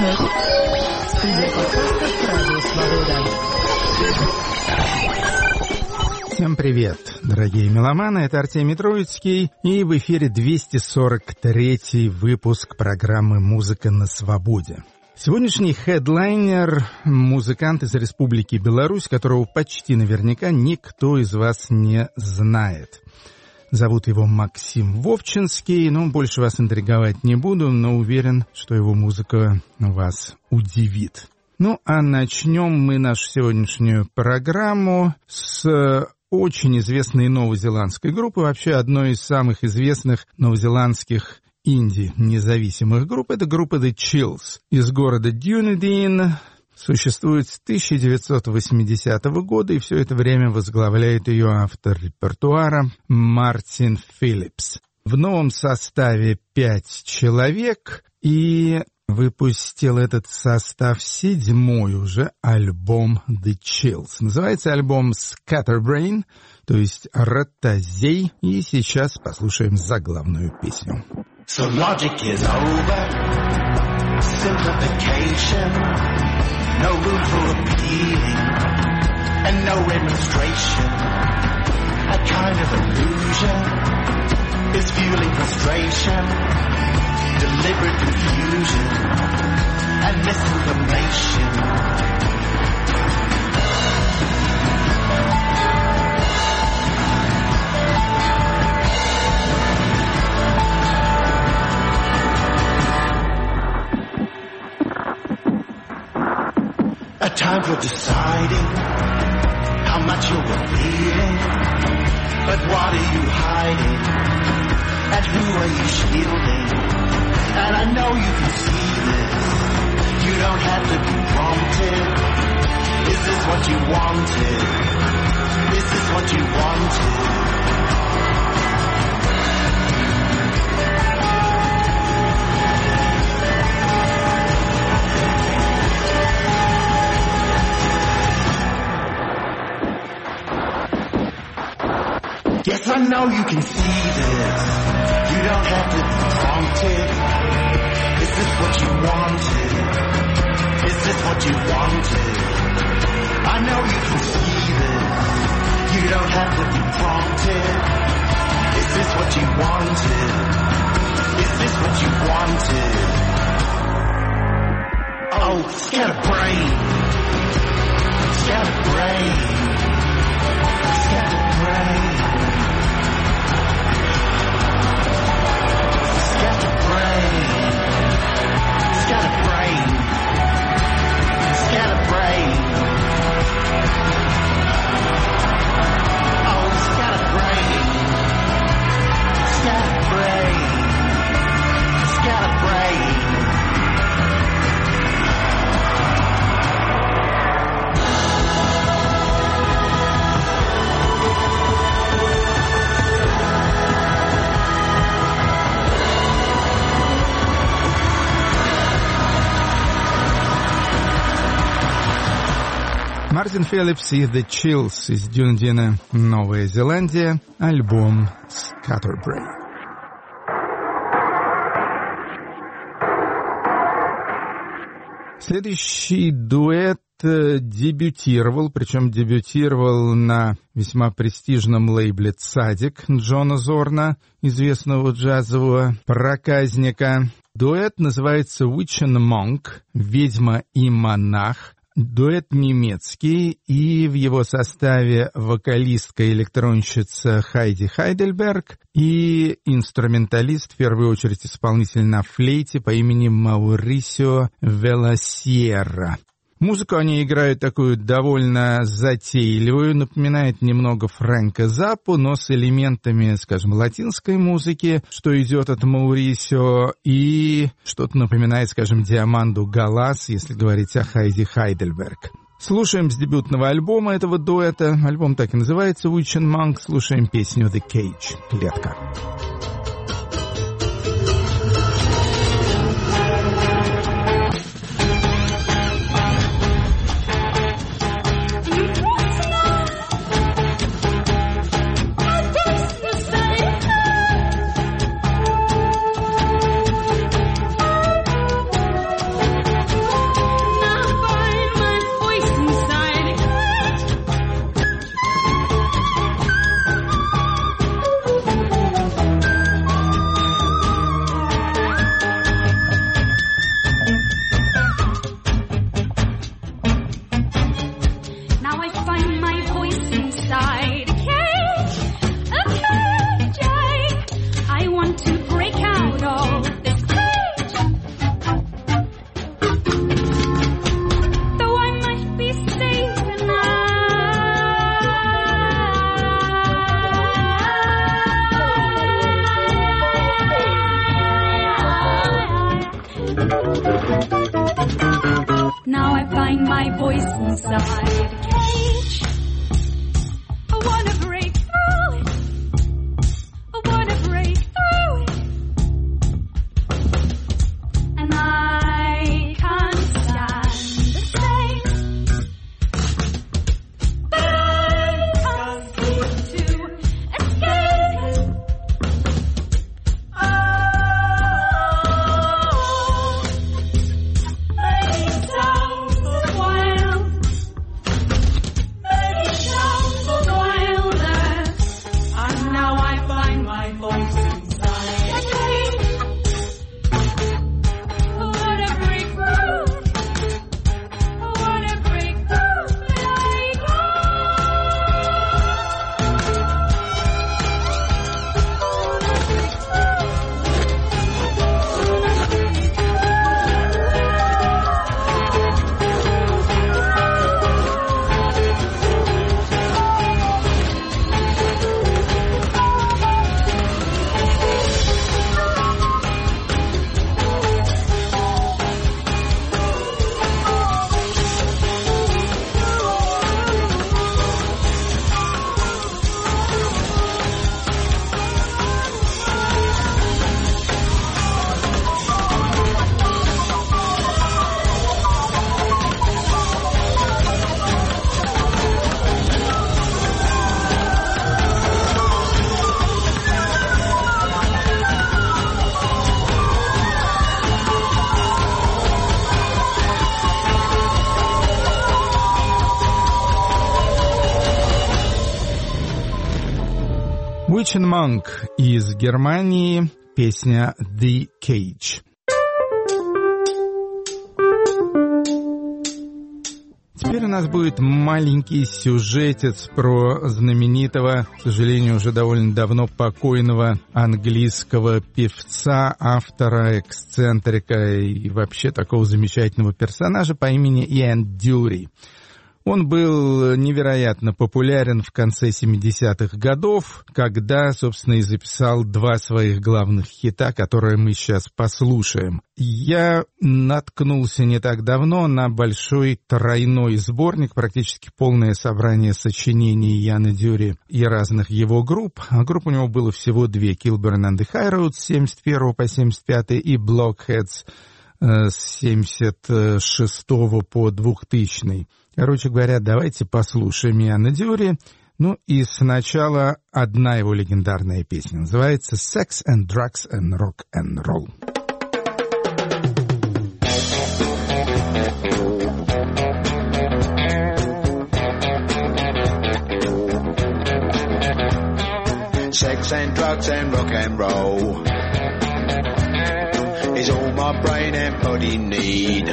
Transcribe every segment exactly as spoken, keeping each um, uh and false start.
Всем привет, дорогие меломаны, это Артемий Троицкий, и в эфире двести сорок третий выпуск программы «Музыка на свободе». Сегодняшний хедлайнер – музыкант из Республики Беларусь, которого почти наверняка никто из вас не знает. Зовут его Максим Вовчинский, но больше вас интриговать не буду, но уверен, что его музыка вас удивит. Ну, а начнем мы нашу сегодняшнюю программу с очень известной новозеландской группы, вообще одной из самых известных новозеландских инди-независимых групп. Это группа The Chills из города Дюнедин. Существует с тысяча девятьсот восьмидесятого года, и все это время возглавляет ее автор репертуара Мартин Филлипс. В новом составе пять человек, и выпустил этот состав седьмой уже альбом The Chills. Называется альбом Scatterbrain, то есть Ротозей, и сейчас послушаем заглавную песню. So logic is over, simplification, no room for appealing, and no remonstration. A kind of illusion is fueling frustration, deliberate confusion, and misinformation. A time for deciding how much you're revealing, but what are you hiding, and who are you shielding? And I know you can see this, you don't have to be prompted. Is this what you wanted? Is this what you wanted? Yes, I know you can see this. You don't have to be prompted. Is this what you wanted? Is this what you wanted? I know you can see this. You don't have to be prompted. Is this what you wanted? Is this what you wanted? Oh, scatterbrain. Scatterbrain. Scatterbrain. Scatterbrain. Scatterbrain. Scatterbrain. Oh, scatterbrain. Scatterbrain. Scatterbrain. Мартин Филлипс и The Chills из Дюндина, Новая Зеландия, альбом Scatterbrain. Следующий дуэт дебютировал, причем дебютировал на весьма престижном лейбле «Цадик» Джона Зорна, известного джазового проказника. Дуэт называется «Witch and Monk», «Ведьма и монах». Дуэт немецкий, и в его составе вокалистка-электронщица Хайди Хайдельберг и инструменталист, в первую очередь исполнитель на флейте по имени Маурисио Веласьерра. Музыку они играют такую довольно затейливую, напоминает немного Фрэнка Заппу, но с элементами, скажем, латинской музыки, что идет от Маурисио, и что-то напоминает, скажем, Диаманду Галас, если говорить о Хайди Хайдельберг. Слушаем с дебютного альбома этого дуэта, альбом так и называется «Witch and Monk», слушаем песню «The Cage» — «Клетка». Now I find my voice inside a cage. I wanna break through it. I wanna break through it. And I can't stand the same. But I can't seem to escape it. Witch and Monk из Германии, песня The Cage. Теперь у нас будет маленький сюжетец про знаменитого, к сожалению, уже довольно давно покойного английского певца, автора, эксцентрика и вообще такого замечательного персонажа по имени Иэн Дюри. Он был невероятно популярен в конце семидесятых годов, когда, собственно, и записал два своих главных хита, которые мы сейчас послушаем. Я наткнулся не так давно на большой тройной сборник, практически полное собрание сочинений Иэна Дюри и разных его групп. А групп у него было всего две: Kilburn and the Highroads с семьдесят первого по семьдесят пятый и Blockheads с семьдесят шестого по двухтысячный. Короче говоря, давайте послушаем Иэна Дюри. Ну и сначала одна его легендарная песня. Называется «Sex and Drugs and Rock and Roll». Sex and drugs and rock and roll is all my brain and body need.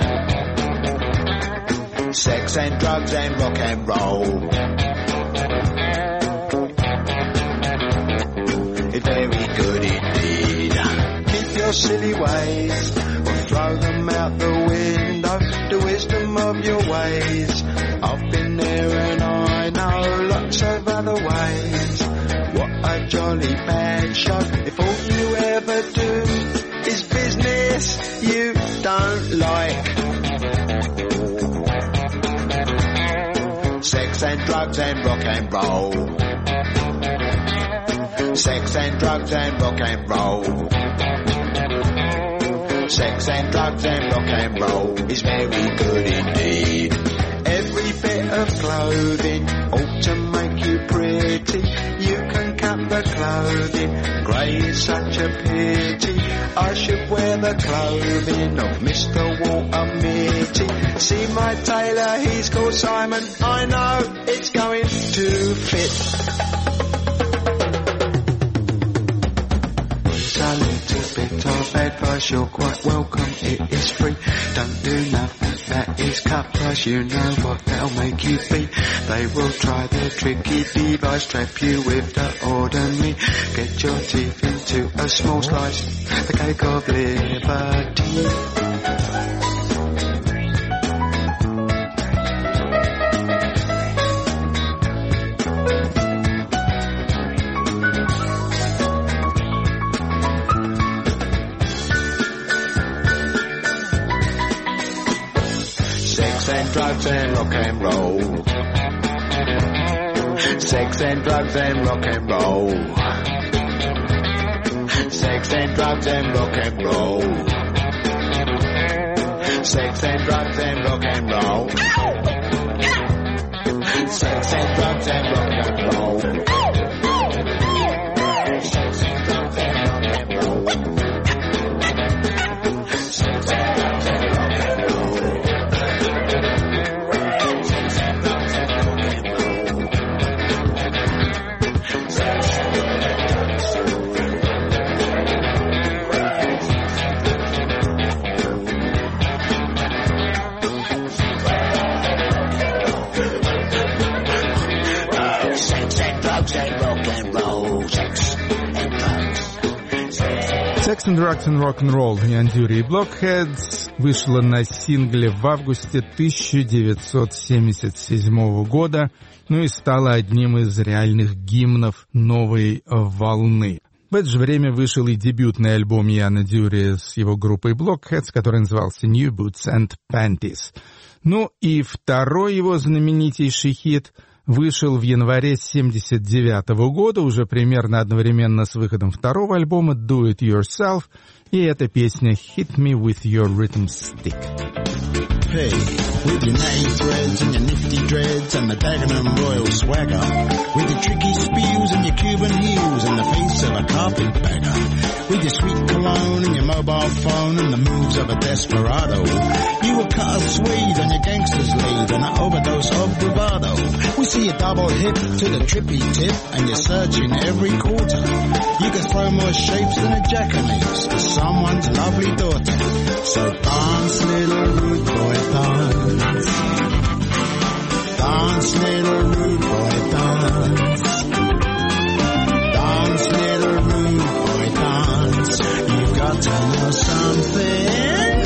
Sex and drugs and rock and roll. It's very good indeed. Keep your silly ways or throw them out the window. The wisdom of your ways. I've been there and I know lots of other ways. What a jolly bad show. If all you ever do is business you don't like. Sex and drugs and rock and roll. Sex and drugs and rock and roll. Sex and drugs and rock and roll is very good indeed. Every bit of clothing ought to make you pretty. You can cut the clothing, grey is such a pity. I should wear the clothing of Mister Walter Mitty. See my tailor, he's called Simon. I know it's going to fit. A little bit of advice, you're quite welcome, it is free. Don't do nothing that is cut price, you know what they'll make you be. They will try their tricky device, trap you with the ordinary. Get your teeth into a small slice, the cake of liberty. and drugs and rock and roll. Sex and drugs and rock and roll. Sex and drugs and rock and roll. Sex and drugs and rock and roll. Sex and drugs and rock and roll. Sex and drugs and rock and roll. Sex and drugs and rock and roll. Sex and drugs and rock and roll. Sex and Drugs and Rock'n'Roll Яндюри и Blockheads вышла на сингле в августе тысяча девятьсот семьдесят седьмого года, ну и стала одним из реальных гимнов новой волны. В это же время вышел и дебютный альбом Яна Дюри с его группой Blockheads, который назывался New Boots and Panties. Ну и второй его знаменитейший хит вышел в январе семьдесят девятого года, уже примерно одновременно с выходом второго альбома Do It Yourself, и эта песня Hit Me With Your Rhythm Stick. Hey, with your natty threads and your nifty dreads and the Dagenham Royal swagger, with your tricky spews and your Cuban heels and the face of a carpetbagger, with your sweet cologne and your mobile phone and the moves of a desperado, you were cut a Swede on your gangster's lead and an overdose of bravado. We see a double hip to the trippy tip and you're searching every quarter. You can throw more shapes than a jackanapes to someone's lovely daughter. So dance, little rude boy, dance. Dance, little rude boy, dance. Dance, little rude boy, dance. You've got to know something.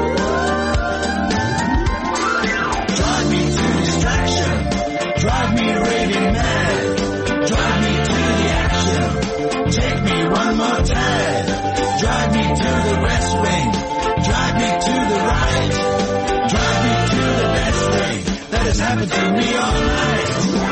Drive me to distraction. Drive me raving mad. Drive me to the action. Take me one more time. Drive me to the west wing. Drive me to the right. Drive me to the best thing that has happened to me all night.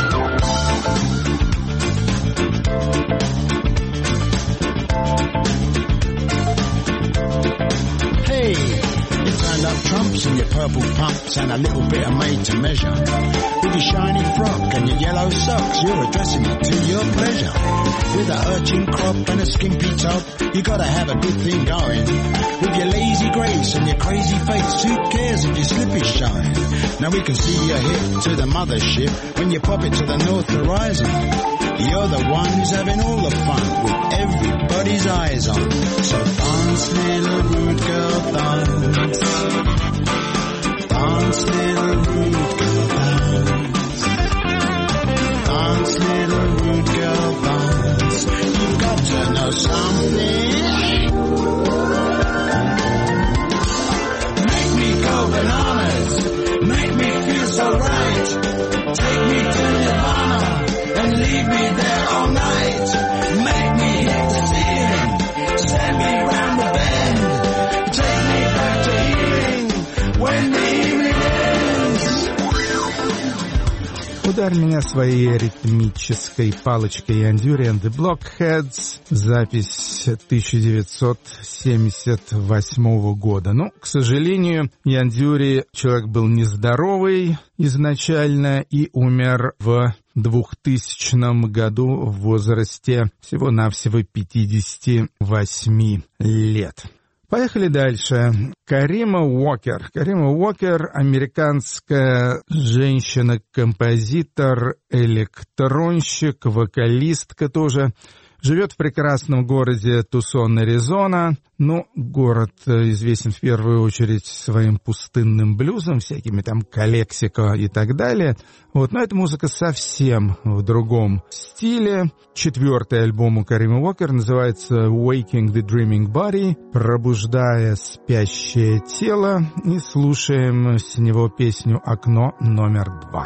Hey, you turned up trumps and your purple pumps and a little bit of made to measure. With your shiny frock and your yellow socks, you're addressing it to your pleasure. With a urchin crop and a skimpy top, you gotta have a good thing going. With your lazy grace and your crazy face, who cares if your slip is showing? Now we can see your hip to the mothership when you pop it to the north horizon. You're the one who's having all the fun with everybody's eyes on. So dance, little rude girl, dance. Dance, little rude girl, dance. Dance, little rude girl, dance. You've got to know something. Make me go bananas. Make me feel so right. Take me to Nirvana and leave me there all night. Make me hit the ceiling. Send me round the bend. Take me back to healing when the evening ends. Ударь меня своей ритмической палочкой Яндюри and the Blockheads. Запись тысяча девятьсот семьдесят восьмого года. Ну, к сожалению, Яндюри человек был нездоровый изначально и умер в двухтысячном году в возрасте всего-навсего пятидесяти восьми лет. Поехали дальше. Карима Уокер. Карима Уокер – американская женщина-композитор, электронщик, вокалистка тоже. Живет в прекрасном городе Тусон, Аризона. Ну, город известен в первую очередь своим пустынным блюзом, всякими там Калексико и так далее. Вот, но эта музыка совсем в другом стиле. Четвертый альбом у Каримы Уокер называется «Waking the Dreaming Body», «Пробуждая спящее тело». И слушаем с него песню «Окно номер два».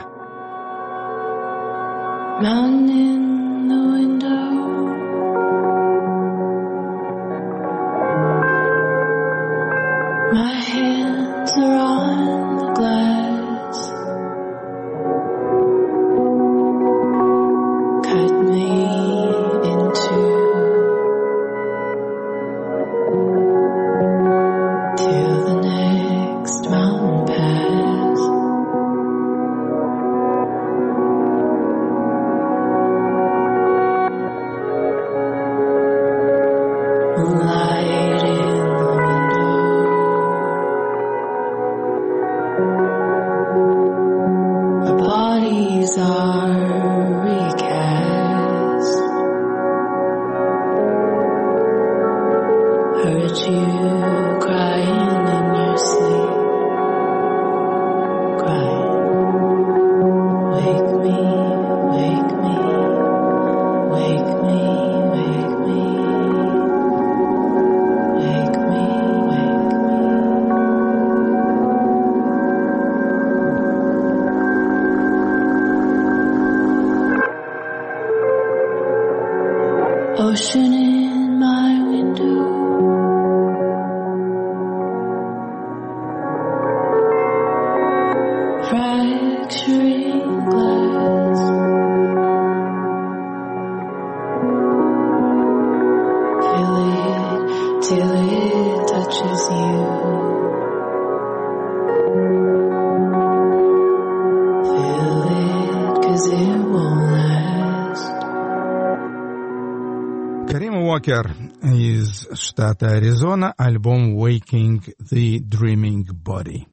Man in the window, my hands are on the glass. you crying in your sleep. Crying. Wake me, wake me, wake me, wake me, wake me, wake me. Ocean in my window. Fracturing glass. Feel it till it touches you. Feel it 'cause it won't last. Карим Уокер из штата Аризона, альбом «Waking the Dreaming Body».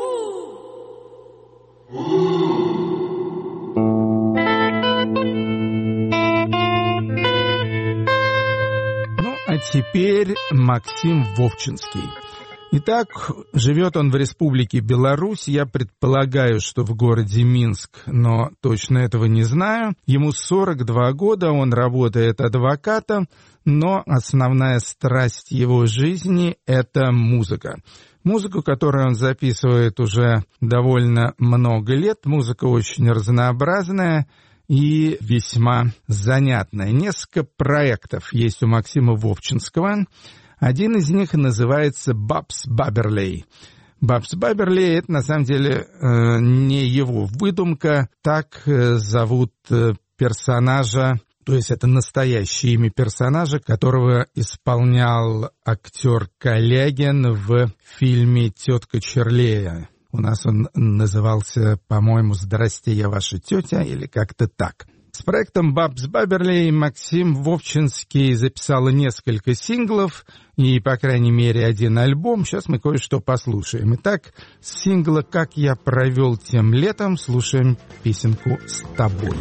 Ну, а теперь Максим Вовчинский. Итак, живет он в Республике Беларусь, я предполагаю, что в городе Минск, но точно этого не знаю. Ему сорок два года, он работает адвокатом, но основная страсть его жизни — это музыка. Музыку, которую он записывает уже довольно много лет, музыка очень разнообразная и весьма занятная. Несколько проектов есть у Максима Вовчинского. Один из них называется «Бабс Баберлей». Бабс Баберлей — это на самом деле э, не его выдумка, так э, зовут э, персонажа, то есть это настоящее имя персонажа, которого исполнял актер Калягин в фильме «Тетка Черлея». У нас он назывался, по-моему, «Здрасте, я ваша тетя» или как-то так. С проектом «Бабс Баберлей» Максим Вовчинский записал несколько синглов и, по крайней мере, один альбом. Сейчас мы кое-что послушаем. Итак, с сингла «Как я провел тем летом» слушаем песенку «С тобой».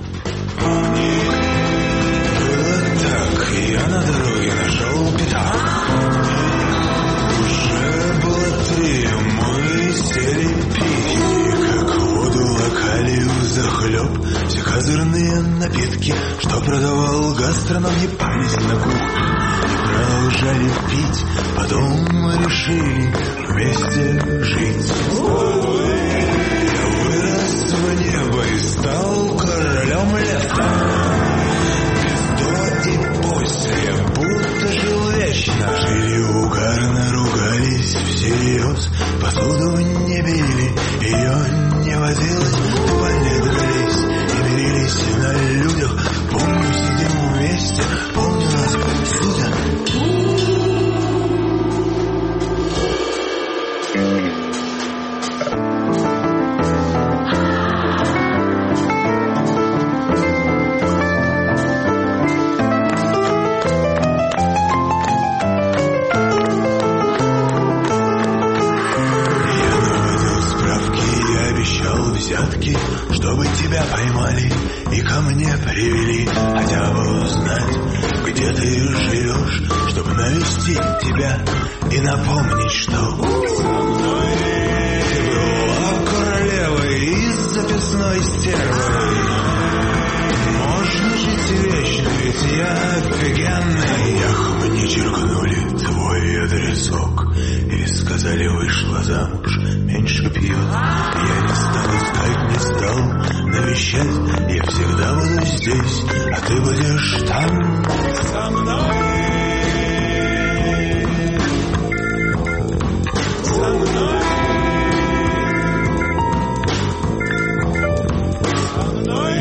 Так, я на дороге нашел пятак. Уже было три, мы сели пить, как воду локалию захлеб. Все козырные напитки, что продавал гастроном, не пались на кухне. Продолжали пить, потом мы решили вместе жить. Я вырос в небо и стал королем лета. И после, будто жил вечно. Жили угарно, ругались всерьез. Посуду не били, ее не возилось. Тупали, дрались и мирились на людях. Помню, сидим вместе, помню, нас судят. Чтобы тебя поймали и ко мне привели, хотя бы узнать, где ты живешь, чтобы навестить тебя и напомнить, что ты была королевой и записной стервой. Можно жить вечно, ведь я офигенный. Эх, мне черкнули твой адресок и сказали, вышла замуж, меньше пьет. Я не стал искать, не стал навещать. Я всегда буду здесь, а ты будешь там со мной. Со мной. Со мной.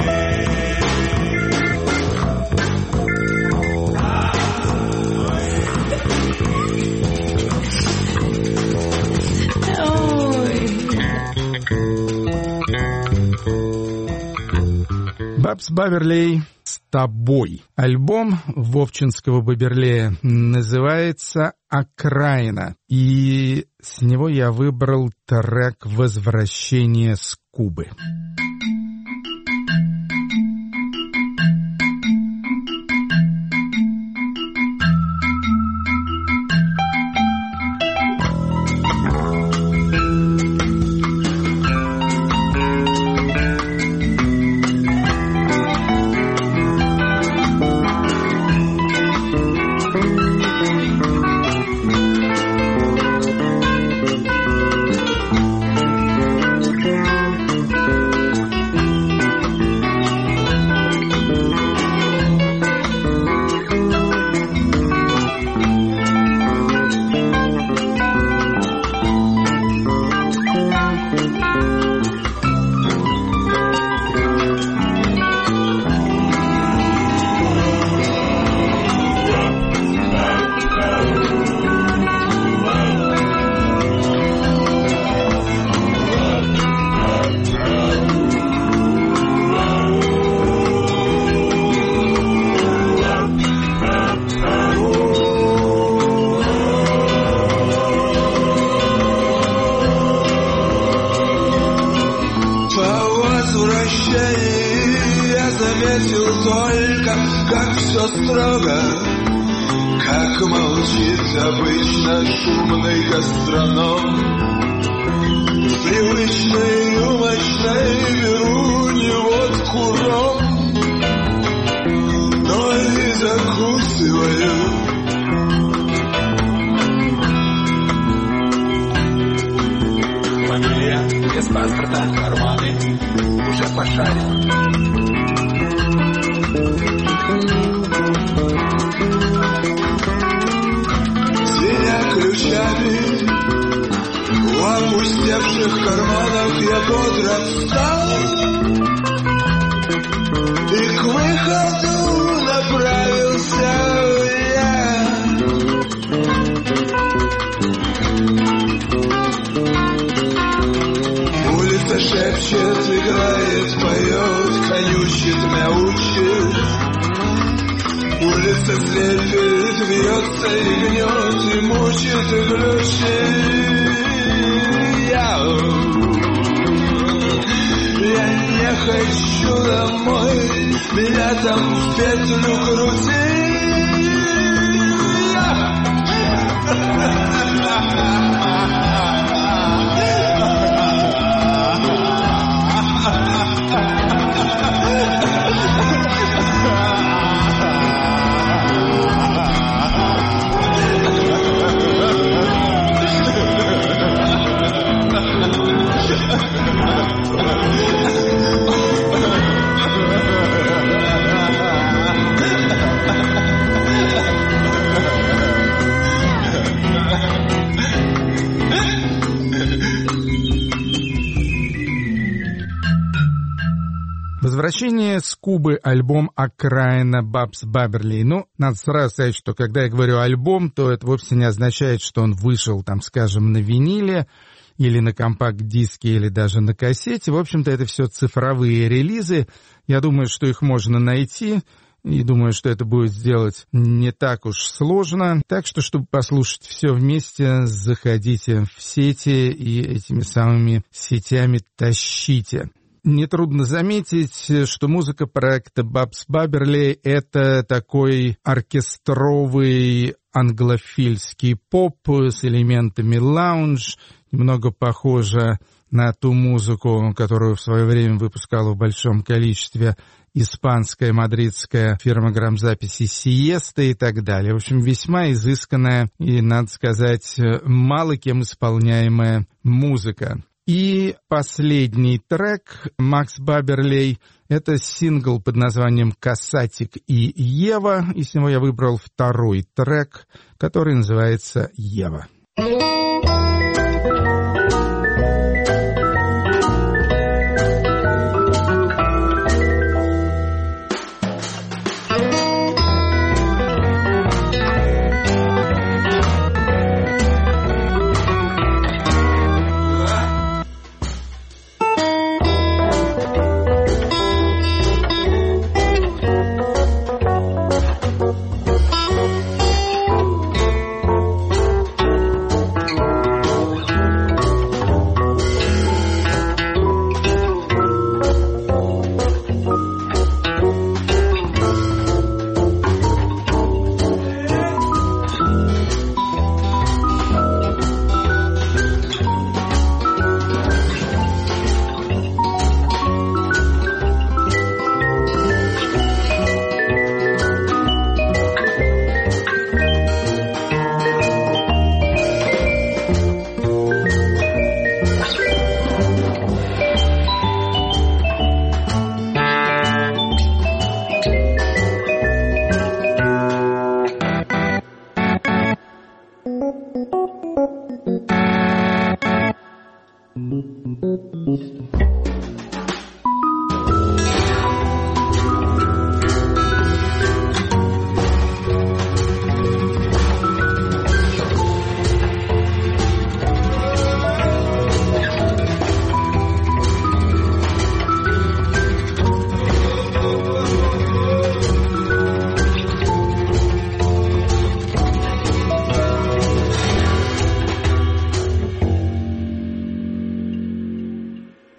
Бабс Баберлей «С тобой». Альбом Вовчинского Баберлея называется «Окраина». И с него я выбрал трек «Возвращение с Кубы». только, как все строго, как молчит обычно шумный гастроном. В привычной рюмочной беру не водку, ром, но и закусываю. Фамилия без паспорта, карманы уже пошарил. Звеня ключами в опустевших карманах, я бодро встал и к выходу направился я. Улица шепчет, играет, поет, конючит, мяучит. Улица слепит, вьется и гнет, и мучит, и глючит. Я, я не хочу домой, меня там в петлю крутит. Возвращение с Кубы, альбом «Окраина» Бабс Баберли. Ну, надо сразу сказать, что когда я говорю «альбом», то это вовсе не означает, что он вышел, там, скажем, на виниле или на компакт-диске, или даже на кассете. В общем-то, это все цифровые релизы. Я думаю, что их можно найти, и думаю, что это будет сделать не так уж сложно. Так что, чтобы послушать все вместе, заходите в сети и этими самыми сетями тащите. Нетрудно заметить, что музыка проекта Бабс Баберли — это такой оркестровый англофильский поп с элементами лаунж, немного похожа на ту музыку, которую в свое время выпускала в большом количестве испанская мадридская фирма грамзаписи «Сиеста» и так далее. В общем, весьма изысканная и, надо сказать, мало кем исполняемая музыка. И последний трек Макс Баберлей — это сингл под названием «Касатик и Ева», и с него я выбрал второй трек, который называется «Ева».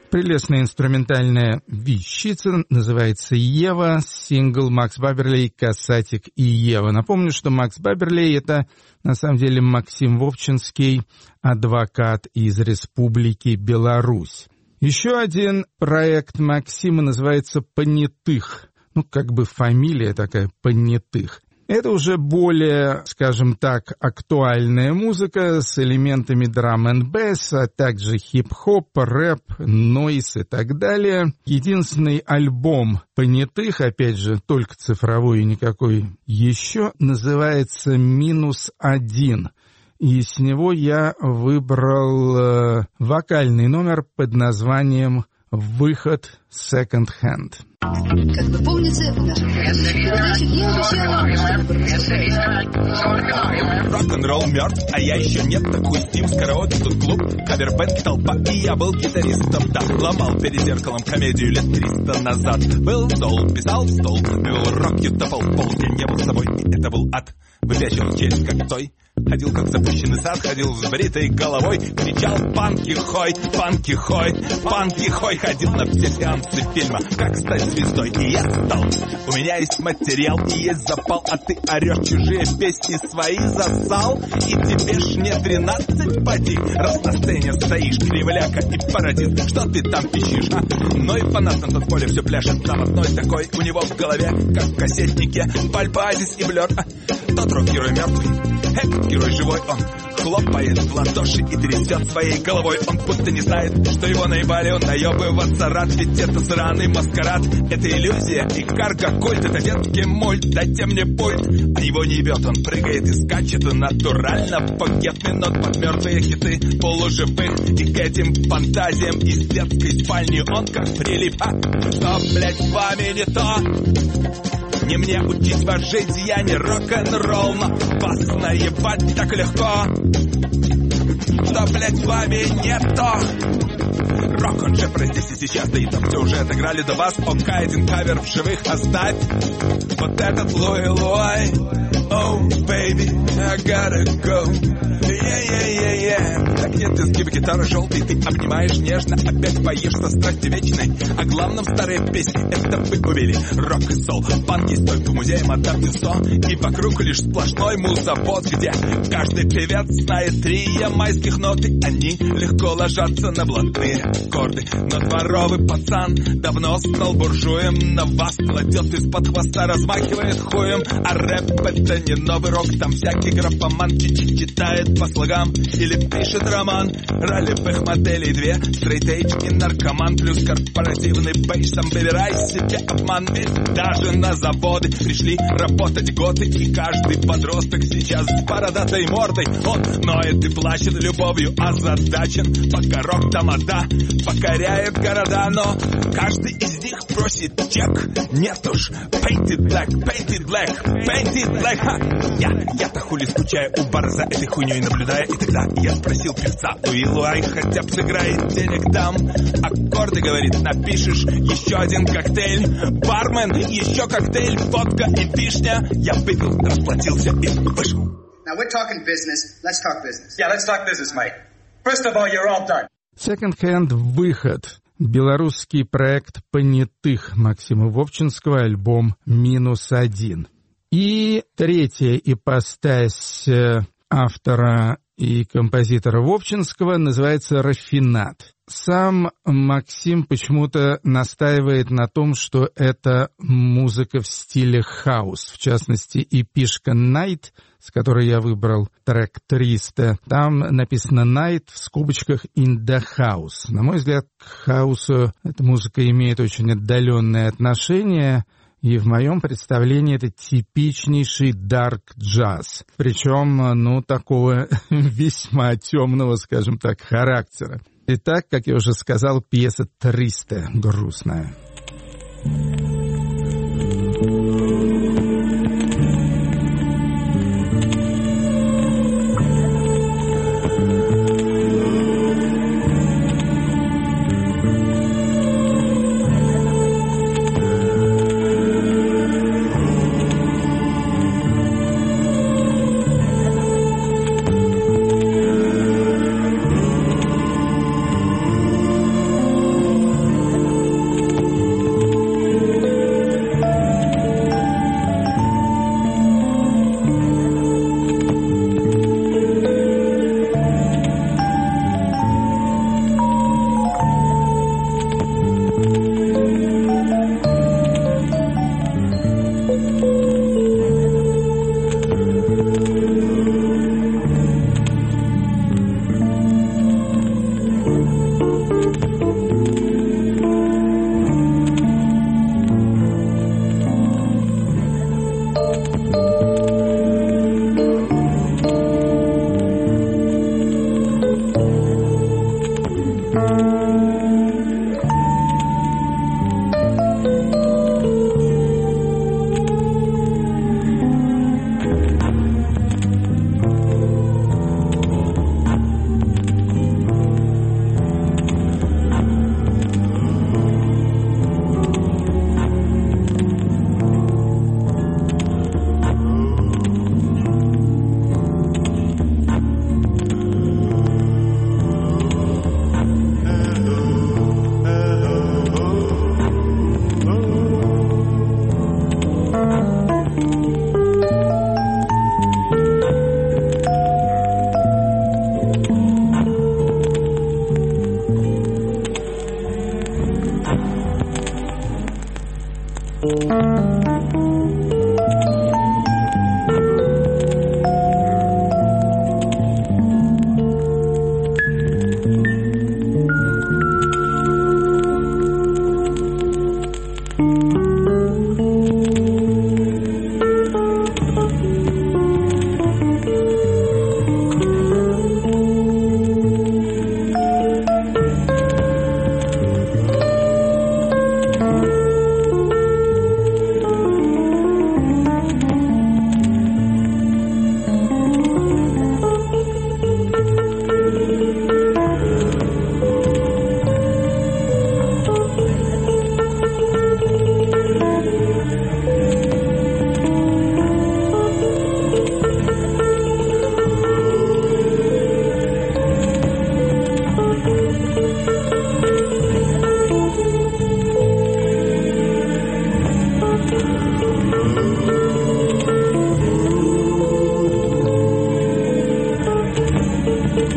Прелестная инструментальная вещица, называется «Ева», сингл Макс Баберлей «Касатик и Ева». Напомню, что Макс Баберлей — это на самом деле Максим Вовчинский, адвокат из Республики Беларусь. Еще один проект Максима называется «Понятых». Ну, как бы фамилия такая «Понятых». Это уже более, скажем так, актуальная музыка с элементами драм-н-бэс, а также хип-хоп, рэп, нойз и так далее. Единственный альбом «Понятых», опять же, только цифровой и никакой еще, называется «Минус один». И с него я выбрал э, вокальный номер под названием «Выход Second Hand». Как вы помните, в нашем передаче я обещала... Рок-н-ролл мертв, а я еще нет, так хуйстим с караоке, тут клуб, кавербэнд, толпа, и я был гитаристом, да, ломал перед зеркалом комедию лет триста назад. Был стол, писал в стол, пил рок, ютопал в полдень, не был собой, и это был ад. Выпячил челюсть, как той, ходил, как запущенный сад, ходил с бритой головой, кричал «Панки-хой, панки-хой, панки-хой», ходил на все сеансы фильма «Как стать звездой», и я стал. У меня есть материал и есть запал, а ты орешь чужие песни свои засал, и тебе ж не тринадцать, поди, раз на сцене стоишь, кривляка и пародист, что ты там пищишь, а? Ну и фанат на танцполе все пляшет, там одной такой у него в голове, как в кассетнике, Пальпазис и Блер, а? Тот рок-герой мертвый, этот герой живой, он хлопает в ладоши и трясет своей головой. Он будто не знает, что его наебали, он наебываться рад, ведь это сраный маскарад. Это иллюзия и карго-культ, это детский мульт, дайте мне пульт. А его не ебет, он прыгает и скачет натурально по гет-минут под мертвые хиты полуживых. И к этим фантазиям из детской спальни он как прилип. А что, блядь, с вами не то? Не мне учить вас жить, я не рок-н-ролл, но вас наебать так легко. Что, блядь, с вами не то? Рок, он же про здесь и сейчас, да и там все уже отыграли до вас. Пока один кавер в живых оставь. Вот этот Луи Луай. Oh, baby, I gotta go. Yeah, yeah, yeah, yeah. Так нет, ты сгиб гитары желтый, ты обнимаешь нежно, опять поешь со страстью вечной. О главном старые песни, это вы убили. Рок и сол, панки, стой по музеям, отдам сон. И вокруг лишь сплошной музавод, где каждый певец знает три ямайских ноты. Они легко ложатся на блатные аккорды. Но дворовый пацан давно стал буржуем, на вас кладет из-под хвоста, размахивает хуем. А рэп — это не новый рок, там всякий графоман читает по слогам или пишет роман. Ролевых моделей две, стрейт-эйдж и наркоман, плюс корпоративный бейдж, там выбирай себе обман. Ведь даже на заводы пришли работать годы, и каждый подросток сейчас с бородатой мордой. Он ноет и плачет любовью, озадачен, пока рок-тамада покоряет города. Но каждый из них просит чек, нет уж, painted black, painted black, painted black. Ха. Я, я-то хули скучаю у бара за этой хуйней наблюдая. И тогда я спросил певца Луи Луай, хотя б сыграет, денег дам. Аккорды, говорит, напишешь, еще один коктейль. Бармен, еще коктейль, водка и вишня. Я выпил, расплатился и вышел. Now we're talking business, let's talk business. Yeah, let's talk business, mate. First of all, you're all done. Second Hand «Выход». Белорусский проект «Понятых» Максима Вовчинского, альбом «Минус один». И третья ипостась автора и композитора Вовчинского называется «Рафинат». Сам Максим почему-то настаивает на том, что это музыка в стиле хаус. В частности, эпишка «Night», с которой я выбрал трек триста, там написано «Night» в скобочках «in the house». На мой взгляд, к хаусу эта музыка имеет очень отдаленное отношение, и в моем представлении это типичнейший дарк джаз. Причем, ну, такого весьма темного, скажем так, характера. Итак, как я уже сказал, пьеса триста грустная.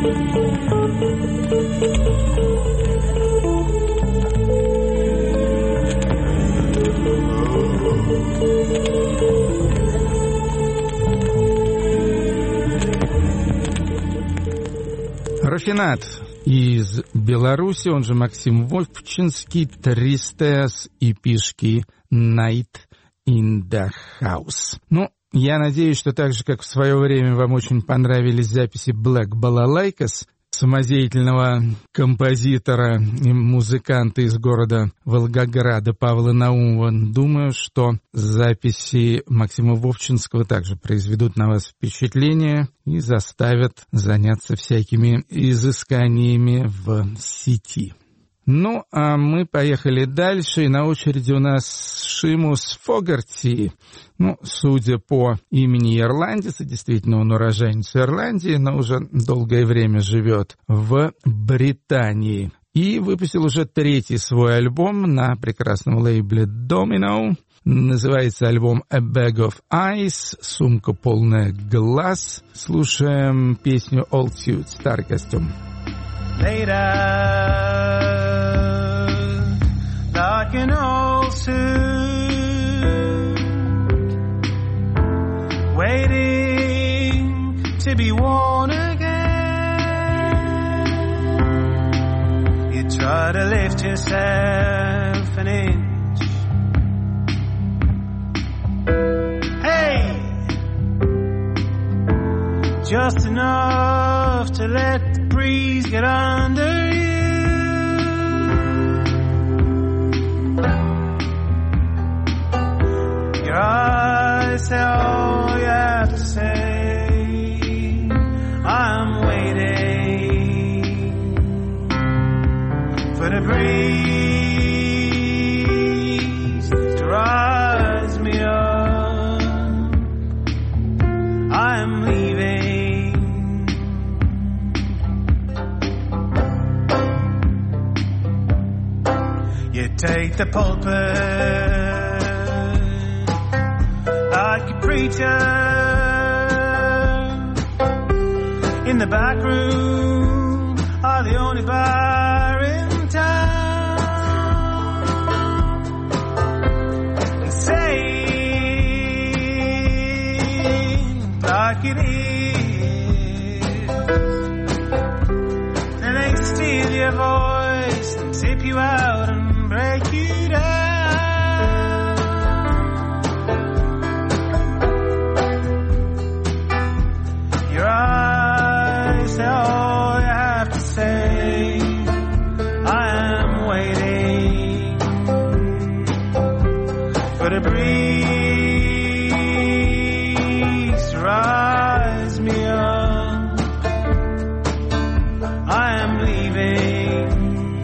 Рафинат из Беларуси, он же Максим Вовчинский, Тристес и пишки Night in the House. Ну, я надеюсь, что так же, как в свое время вам очень понравились записи Black Balalaikas, самодеятельного композитора и музыканта из города Волгограда Павла Наумова, думаю, что записи Максима Вовчинского также произведут на вас впечатление и заставят заняться всякими изысканиями в сети. Ну, а мы поехали дальше, и на очереди у нас Шимус Фогарти. Ну, судя по имени ирландец, действительно он уроженец Ирландии, но уже долгое время живет в Британии. И выпустил уже третий свой альбом на прекрасном лейбле Domino. Называется альбом A Bag of Ice, сумка полная глаз. Слушаем песню Old Suit, старый костюм. Later, like an old suit, waiting to be worn again. You try to lift yourself an inch. Hey, just enough to let the breeze get under you. Your eyes say all you have to say. I'm waiting for the breeze to rise me up. I'm leaving. You take the pulpit like a preacher in the back room, are the only bar in town. And saying like it is, and they steal your voice and tip you out and break you down. Your eyes say all you have to say. I'm waiting for the breeze to rise me up. I'm leaving.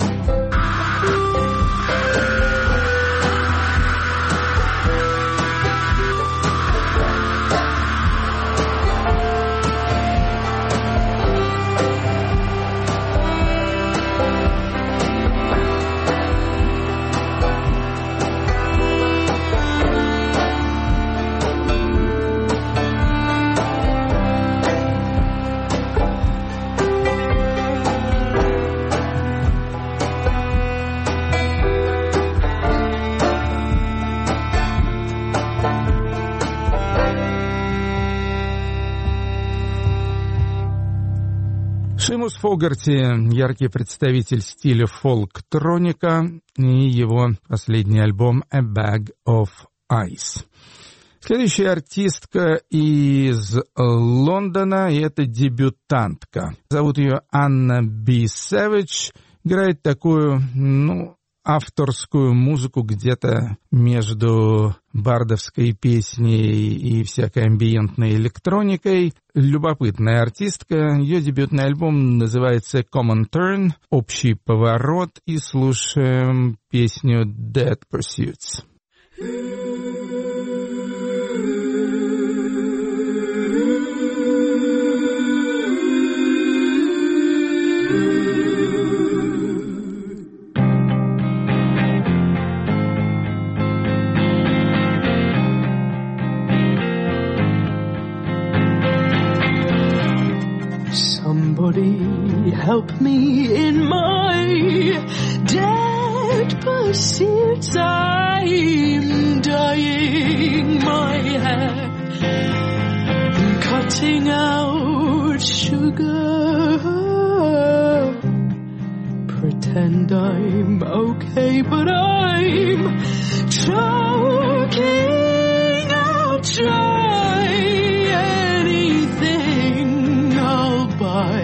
Шимус Фогарти — яркий представитель стиля фолктроника, и его последний альбом «A Bag of Ice». Следующая артистка из Лондона, и это дебютантка. Зовут ее Анна Би Сэвидж, играет такую, ну, авторскую музыку где-то между бардовской песней и всякой амбиентной электроникой. Любопытная артистка. Ее дебютный альбом называется Common Turn, общий поворот, и слушаем песню Dead Pursuits. Baby, help me in my dead pursuits. I'm dyeing my hair, cutting out sugar. Pretend I'm okay, but I'm choking out joy. Anything I'll buy,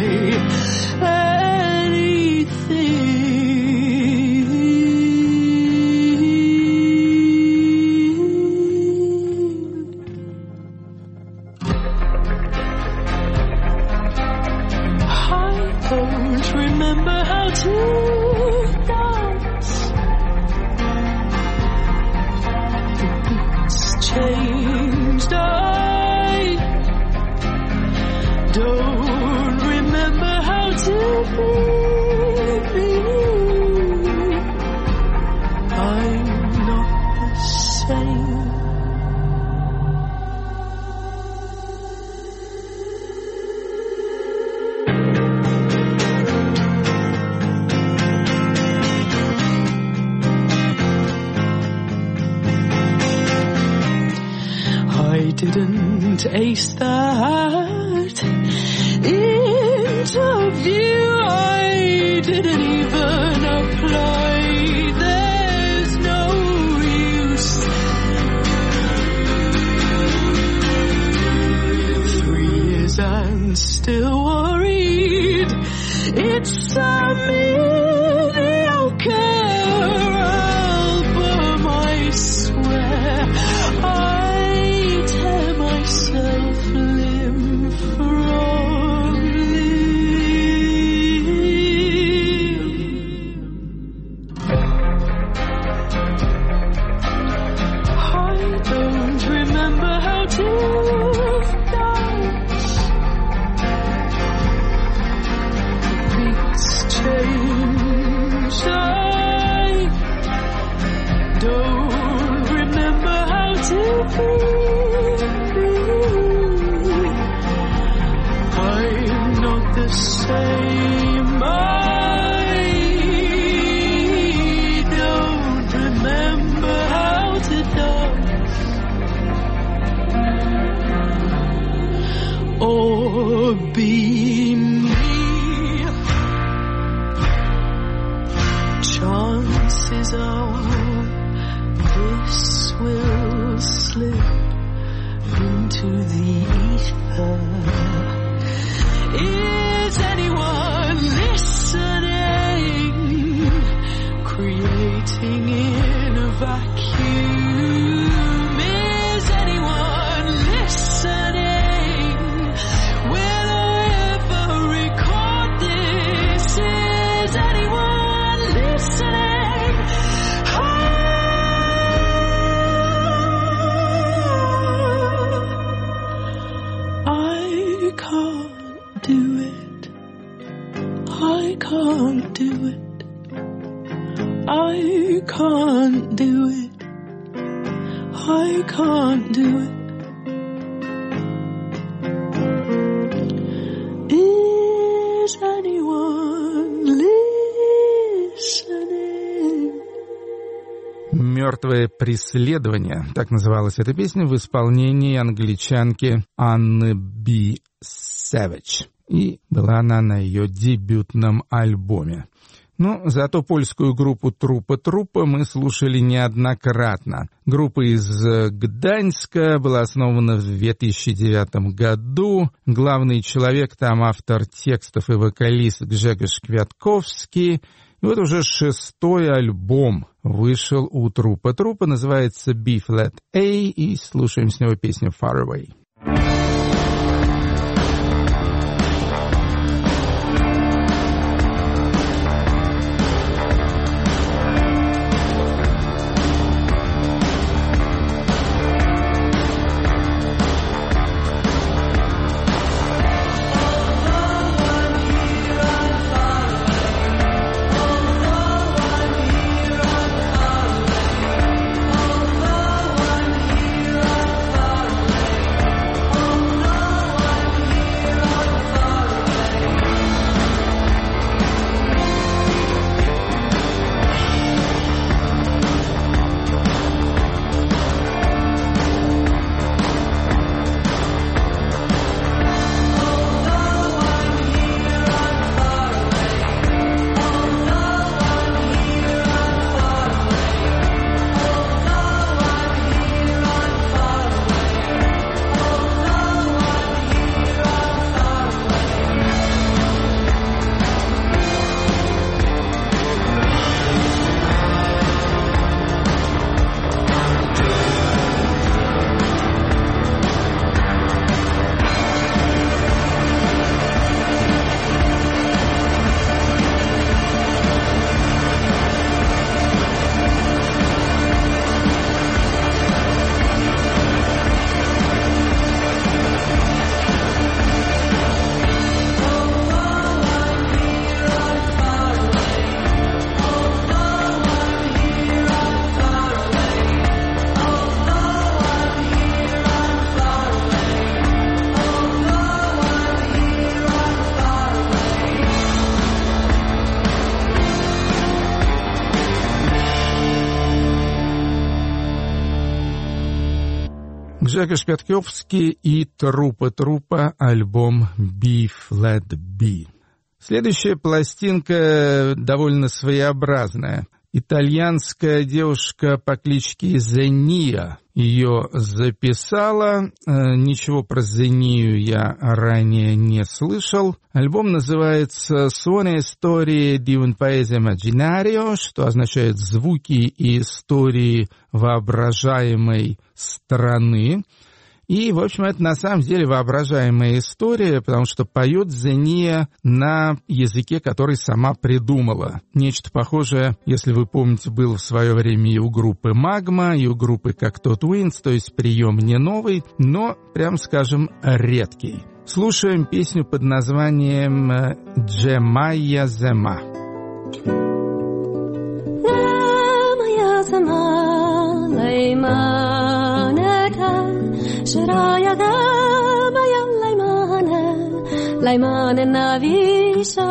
ace that interview. I didn't even apply. There's no use. Three years and still worried. It's a mediocre album, I swear. I tear myself limb from limb. I don't remember how to dance. Beats change. I don't remember how to feel. I'm not the same. I don't remember how to dance or be me. Chances are this will slip into the ether. Is anyone listening? Creating in a vacuum. Is anyone listening? Will I ever record this? Is anyone listening? I can't do it. I can't do it. I can't do it. I can't do it. Is anyone listening? «Мертвое преследование» — так называлась эта песня в исполнении англичанки Анны Би Сэвидж. И была она на ее дебютном альбоме. Но зато польскую группу «Трупа Трупа» мы слушали неоднократно. Группа из Гданьска была основана в две тысячи девятом году. Главный человек там автор текстов и вокалист Гжегош Квятковский. И вот уже шестой альбом вышел у «Трупа Трупа», называется «B-Flat A», и слушаем с него песню «Far Away». Oh Жека Шпятковский и Трупа-Трупа, альбом «Be Flat Be». Следующая пластинка довольно своеобразная. Итальянская девушка по кличке Зения ее записала. Ничего про Зению я ранее не слышал. Альбом называется «Suoni e storie di un paese immaginario», что означает «звуки и истории воображаемой страны». И, в общем, это на самом деле воображаемая история, потому что поет Зения на языке, который сама придумала. Нечто похожее, если вы помните, было в свое время и у группы «Магма», и у группы «Cocteau Twins», то есть прием не новый, но, прям скажем, редкий. Слушаем песню под названием «Джемайя Зема». Shiraya gama ya laimana laimana na visha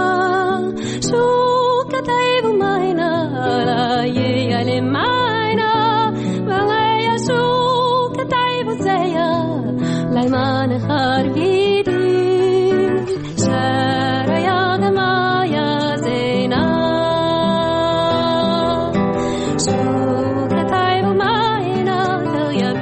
shuka taivu maina la ye ya le maina wangaya shuka taivu zeya laimana harvidi shiraya gama ya zena shuka taivu maina ya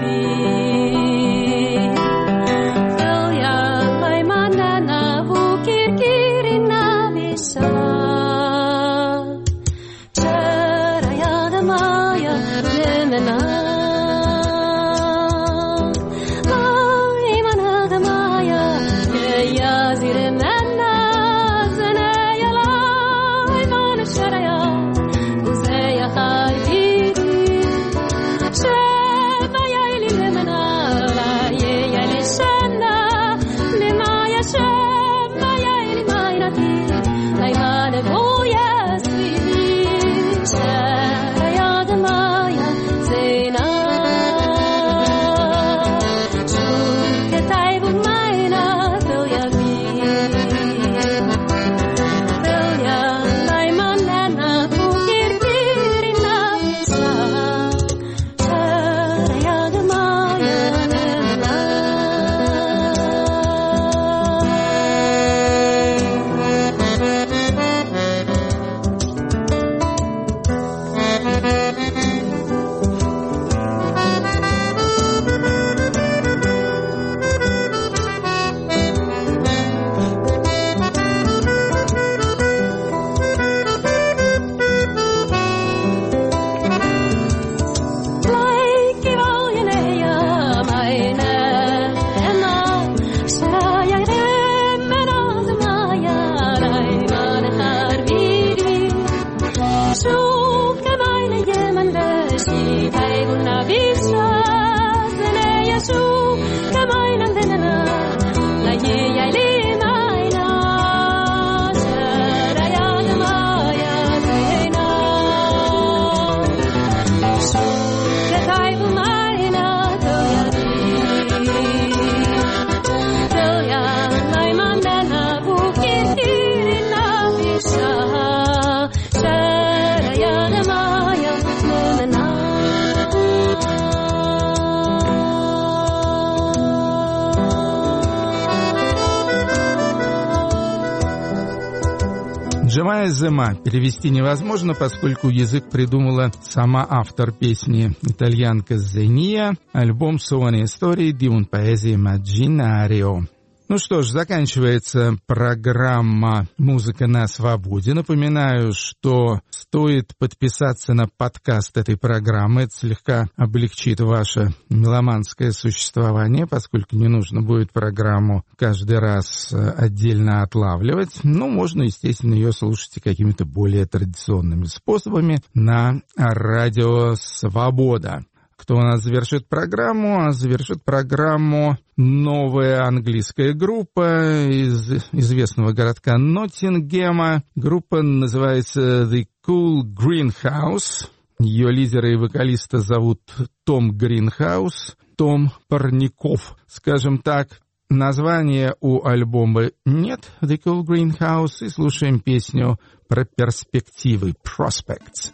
«Джемайя Зема» перевести невозможно, поскольку язык придумала сама автор песни, итальянка Зения, альбом «Suoni e storie di un paese immaginario». Ну что ж, заканчивается программа «Музыка на свободе». Напоминаю, что стоит подписаться на подкаст этой программы. Это слегка облегчит ваше меломанское существование, поскольку не нужно будет программу каждый раз отдельно отлавливать. Ну, можно, естественно, ее слушать и какими-то более традиционными способами на радио «Свобода». Кто у нас завершит программу? Завершит программу новая английская группа из известного городка Ноттингема. Группа называется The Cool Greenhouse. Ее лидера и вокалиста зовут Том Гринхаус, Том Парников, скажем так. Названия у альбома нет, The Cool Greenhouse, и слушаем песню про перспективы, Prospects.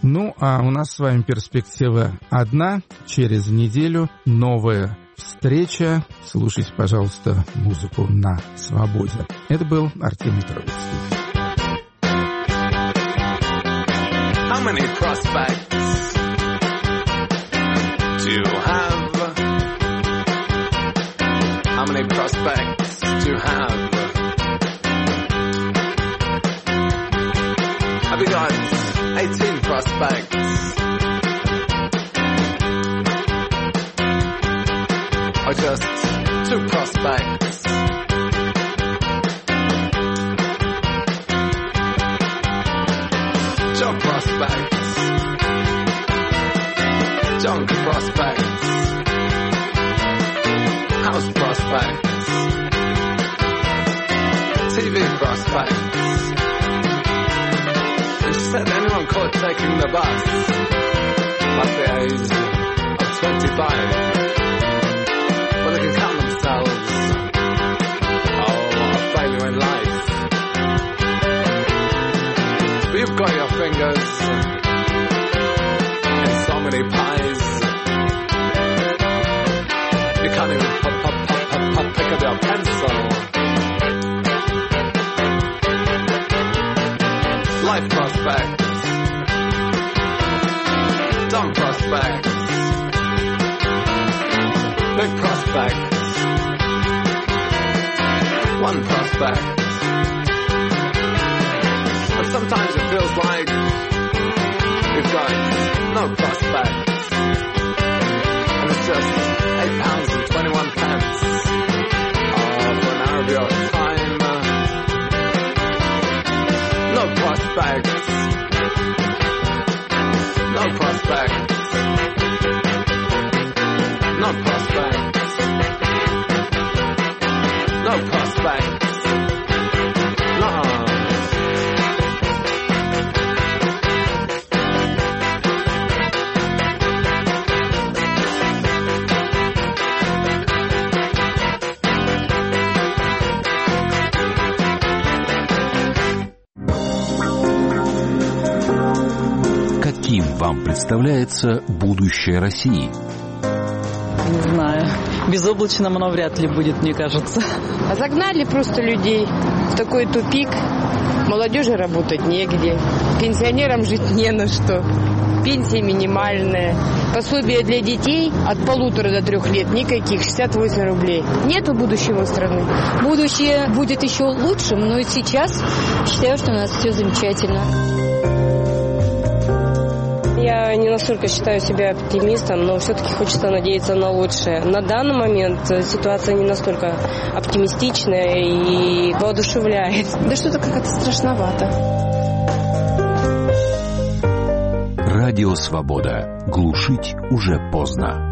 Ну, а у нас с вами перспектива одна. Через неделю новая встреча. Слушайте, пожалуйста, музыку на свободе. Это был Артемий Троицкий. How many prospects do you have? How many prospects do you have? Have you got eighteen prospects? Or just two prospects? Job prospects, junk prospects, house prospects, T V prospects. And she said anyone caught taking the bus at the age of twenty-five, well, they can count themselves, oh, a failure in life. But you've got your fingers in so many pies, you can't even pop, pop, pop, pop, pop, pick up your pencil. Life prospects, dumb prospects, big prospects, one prospect. But sometimes it feels like you've got no prospects, and it's just eight pounds and twenty-one pence oh, for an hour of your time. No prospects, no prospects, no prospects, no prospects, no. Каким вам представляется будущее России? Не знаю. Безоблачным оно вряд ли будет, мне кажется. Загнали просто людей в такой тупик. Молодежи работать негде. Пенсионерам жить не на что. Пенсия минимальная. Пособие для детей от полутора до трех лет никаких, шестьдесят восемь рублей. Нету будущего страны. Будущее будет еще лучшим, но сейчас считаю, что у нас все замечательно. Я не настолько считаю себя оптимистом, но все-таки хочется надеяться на лучшее. На данный момент ситуация не настолько оптимистичная и воодушевляет. Да что-то как-то страшновато. Радио «Свобода». Глушить уже поздно.